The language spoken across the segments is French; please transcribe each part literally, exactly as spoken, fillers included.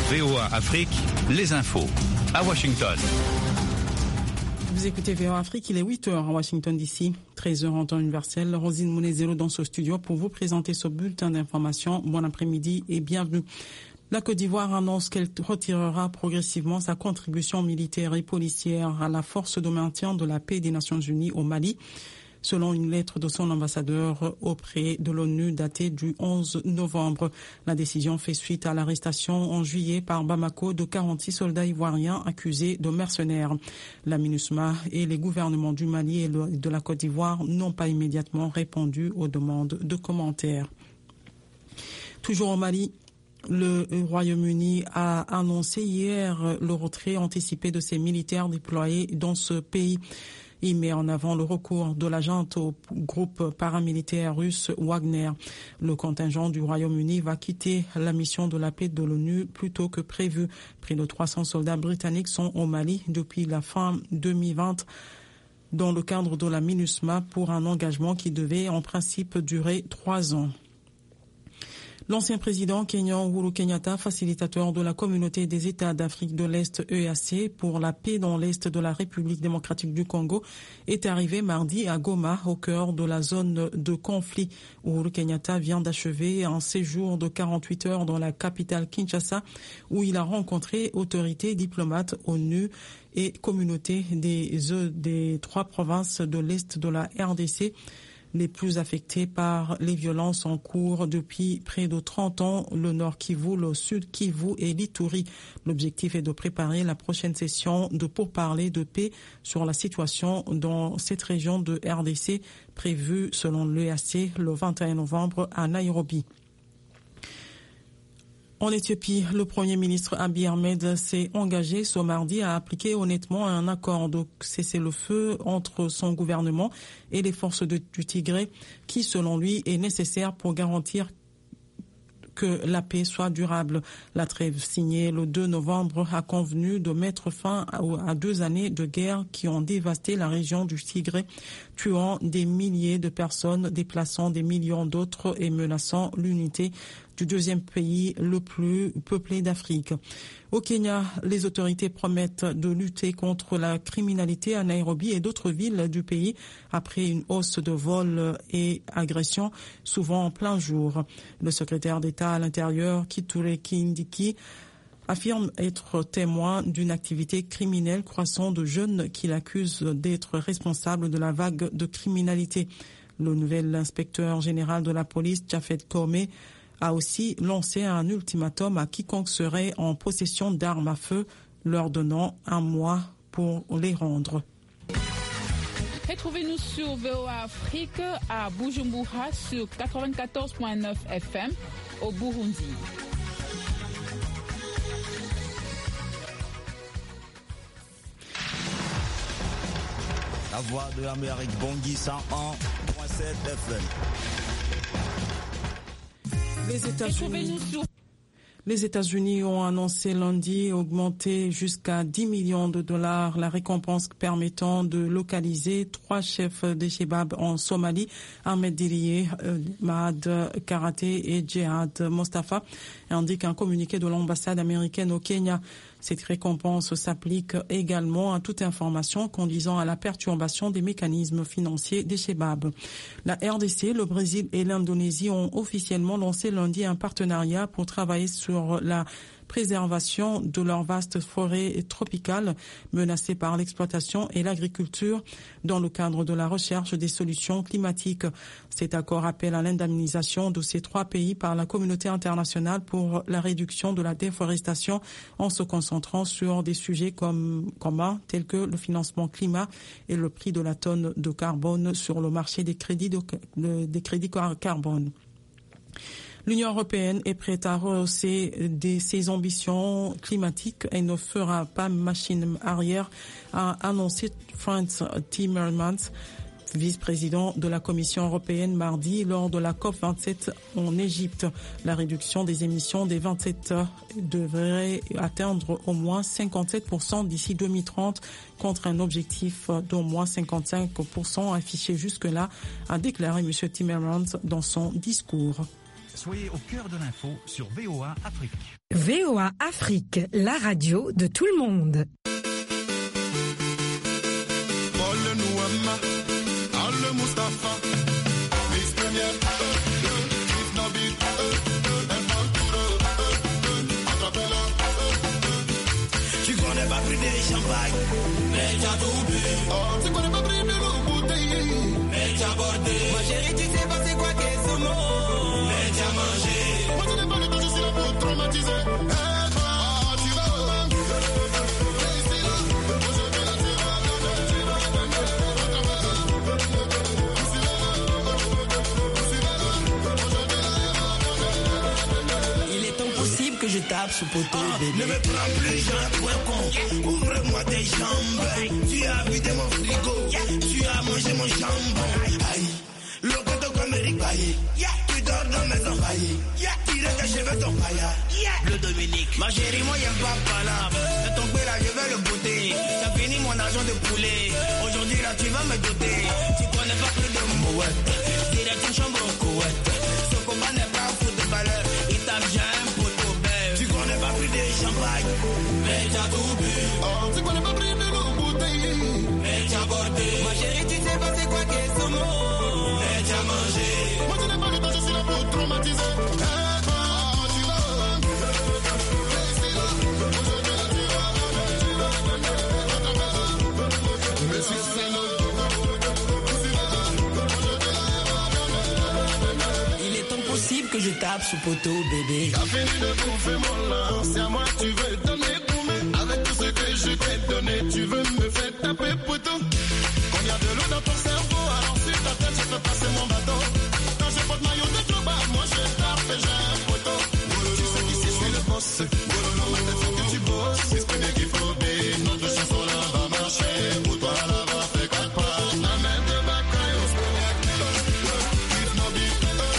V O A Afrique, les infos. À Washington. Vous écoutez V O A Afrique, il est huit heures à Washington D C, treize heures en temps universel. Rosine Mounezelo dans ce studio pour vous présenter ce bulletin d'information. Bon après-midi et bienvenue. La Côte d'Ivoire annonce qu'elle retirera progressivement sa contribution militaire et policière à la force de maintien de la paix des Nations Unies au Mali, selon une lettre de son ambassadeur auprès de l'ONU datée du onze novembre. La décision fait suite à l'arrestation en juillet par Bamako de quarante-six soldats ivoiriens accusés de mercenaires. La MINUSMA et les gouvernements du Mali et de la Côte d'Ivoire n'ont pas immédiatement répondu aux demandes de commentaires. Toujours au Mali, le Royaume-Uni a annoncé hier le retrait anticipé de ses militaires déployés dans ce pays. Il met en avant le recours de la junte au groupe paramilitaire russe Wagner. Le contingent du Royaume-Uni va quitter la mission de la paix de l'ONU plus tôt que prévu. Près de trois cents soldats britanniques sont au Mali depuis la fin deux mille vingt dans le cadre de la MINUSMA pour un engagement qui devait en principe durer trois ans. L'ancien président kényan Uhuru Kenyatta, facilitateur de la communauté des États d'Afrique de l'Est E A C pour la paix dans l'Est de la République démocratique du Congo, est arrivé mardi à Goma, au cœur de la zone de conflit. Uhuru Kenyatta vient d'achever un séjour de quarante-huit heures dans la capitale Kinshasa, où il a rencontré autorités, diplomates, ONU et communautés des, des trois provinces de l'Est de la R D C, les plus affectés par les violences en cours depuis près de trente ans, le Nord Kivu, le Sud Kivu et l'Ituri. L'objectif est de préparer la prochaine session de pourparlers de paix sur la situation dans cette région de R D C, prévue selon l'E A C le vingt et un novembre à Nairobi. En Éthiopie, le Premier ministre Abiy Ahmed s'est engagé ce mardi à appliquer honnêtement un accord de cessez-le-feu entre son gouvernement et les forces de, du Tigré, qui, selon lui, est nécessaire pour garantir que la paix soit durable. La trêve signée le deux novembre a convenu de mettre fin à deux années de guerre qui ont dévasté la région du Tigré, tuant des milliers de personnes, déplaçant des millions d'autres et menaçant l'unité du deuxième pays le plus peuplé d'Afrique. Au Kenya, les autorités promettent de lutter contre la criminalité à Nairobi et d'autres villes du pays après une hausse de vols et agressions, souvent en plein jour. Le secrétaire d'État à l'Intérieur, Kithure Kindiki, affirme être témoin d'une activité criminelle croissante de jeunes qu'il accuse d'être responsables de la vague de criminalité. Le nouvel inspecteur général de la police, Japhet Koome, a aussi lancé un ultimatum à quiconque serait en possession d'armes à feu, leur donnant un mois pour les rendre. Retrouvez-nous sur V O A Afrique à Bujumbura sur quatre-vingt-quatorze virgule neuf F M au Burundi. La voix de l'Amérique, Bangui cent un virgule sept F M. Les États-Unis, les États-Unis ont annoncé lundi augmenter jusqu'à dix millions de dollars la récompense permettant de localiser trois chefs des Chebab en Somalie, Ahmed Diriye, Mahad Karaté et Djihad Mostafa, indique un communiqué de l'ambassade américaine au Kenya. Cette récompense s'applique également à toute information conduisant à la perturbation des mécanismes financiers des Chebab. La R D C, le Brésil et l'Indonésie ont officiellement lancé lundi un partenariat pour travailler sur la préservation de leurs vastes forêts tropicales menacées par l'exploitation et l'agriculture dans le cadre de la recherche des solutions climatiques. Cet accord appelle à l'indemnisation de ces trois pays par la communauté internationale pour la réduction de la déforestation en se concentrant sur des sujets comme, communs tels que le financement climat et le prix de la tonne de carbone sur le marché des crédits, de, de, des crédits carbone. L'Union européenne est prête à rehausser des, ses ambitions climatiques et ne fera pas machine arrière, a annoncé Frans Timmermans, vice-président de la Commission européenne, mardi lors de la COP vingt-sept en Égypte. La réduction des émissions des vingt-sept devrait atteindre au moins cinquante-sept pour cent d'ici deux mille trente contre un objectif d'au moins cinquante-cinq pour cent affiché jusque-là, a déclaré M. Timmermans dans son discours. Soyez au cœur de l'info sur V O A Afrique. V O A Afrique, la radio de tout le monde. Tu connais pas pris des champagne, mais t'as tout bu. Oh, tu connais pas pris de l'eau bouteille, mais t'as bordé. Ma chérie, tu sais pas c'est quoi qu'est ce mot, mais t'as mangé. Moi je n'ai pas le temps, je suis là pour traumatiser. Que je tape sous poteau, ah, bébé. Ne me prends plus, j'ai un point con. Ouvre-moi tes jambes. Tu as vidé mon frigo. Tu as mangé mon jambon. Aïe, le coteau comme Eric Bailly. Tu dors dans mes envahis. Tire tes cheveux, ton paillard. Le Dominique. Ma chérie, moi, y'aime pas palabre. De ton là, je vais le botter. T'as fini mon argent de poulet. Aujourd'hui, là, tu vas me doter. Tu connais pas plus de mouette. Tire ton chambre en couette. Ce combat n'est pas fou de valeur. Il tape jamais. Champagne, mais t'as tout bu. Oh, tu connais pas pris de l'eau bouteille, mais t'as bordé. Ma chérie, tu sais pas c'est quoi qu'est ce mot, mais t'as mangé. Moi je n'ai pas le temps, je suis là pour traumatiser. Que je tape sous poteau, bébé. T'as fini de bouffer mon lin, c'est à moi tu veux donner pour moi. Avec tout ce que je t'ai donné, tu veux me faire taper poteau. Quand y a de l'eau dans ton cerveau, alors sur ta tête je fais passer mon bateau. Quand j'ai pas de maillot de global, moi je tape et j'ai un poteau. Tu sais qu'ici je suis le boss. Ma tête faut que tu bosses. C'est ce bien qu'il faut bien. Notre chanson là va marcher. Pour toi là va faire quatre pas. Amène de bacaille au spéniac. Give no beat.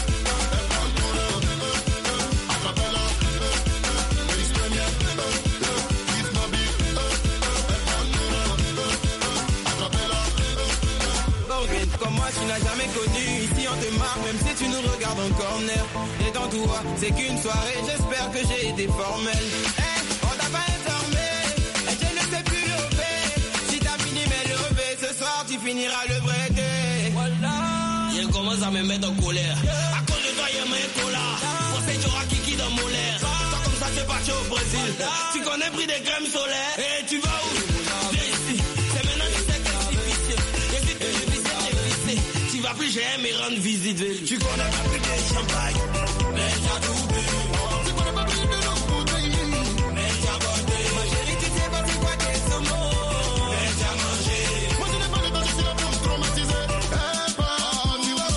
Comme moi tu n'as jamais connu, ici on te marque même si tu nous regardes en corner. Et dans toi, c'est qu'une soirée, j'espère que j'ai été formel. Hey, on t'a pas informé, et je ne sais plus lever. Si t'as fini mais levé, ce soir tu finiras le break. Voilà. Il commence à me mettre en colère. À cause de toi, il y a mes colas. Pour cette aura kiki dans mon l'air. Toi comme ça, t'es parti au Brésil. Tu connais pris des crèmes solaires. Et tu vas où? Viens ici. C'est maintenant que tu sais que c'est difficile. Et si tu veux visiter, tu vas plus jamais me rendre visite. Tu connais pas plus de champagne, mais t'as tout bu. Tu connais pas plus de l'eau bouteille, mais t'as bordé. Ma chérie, tu sais pas c'est quoi qu'est ce mot, mais t'as mangé. Moi je n'ai pas le temps, je suis là pour traumatiser. Eh pas, tu vas.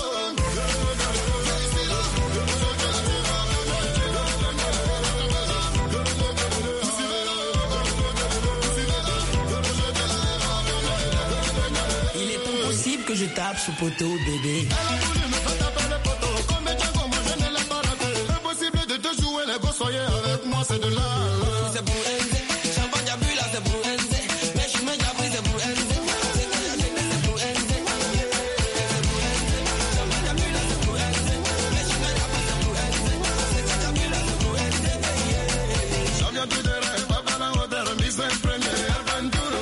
Il est impossible que je tape sous poteau, bébé. Impossible de te jouer les gosses, soyez avec moi, c'est de là. C'est pour N Z, champagne à bu là, c'est pour N Z. Mais je mets pris, c'est pour N Z. C'est pour N Z. Champagne à bu là, c'est pour N Z. Mais je mets pris, c'est pour N Z. C'est bu là, c'est pour N Z. J'en plus de rêve, papa la hauteur, mise en premier, Arventuro.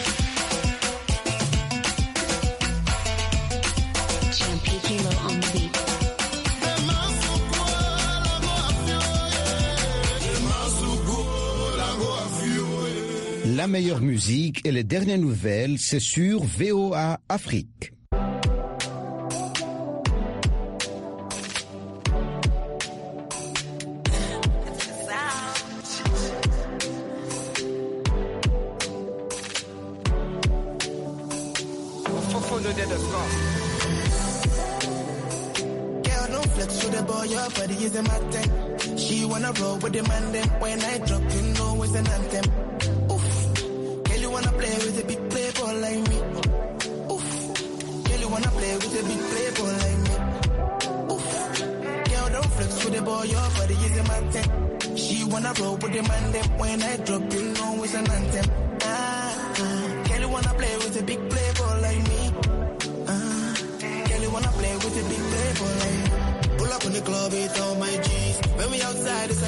Champion Kilo on the beat. La meilleure musique et les dernières nouvelles, c'est sur V O A Afrique. Girl, don't flex with the boy, your body is a matter. She wanna roll with the man, then when I drop, you know it's an anthem. Girl, you wanna play with a big playboy like me. Oof. Girl, you wanna play with a big playboy like me. Oof. Girl, don't flex with the boy, your body is a matter. She wanna roll with the man, then when I drop, you know it's an anthem. Ah, ah. Girl, you wanna play with a big playboy like me. Ah, girl, you wanna play with a big playboy like me. Pull up on the the club, it's on my G's. When we outside, it's a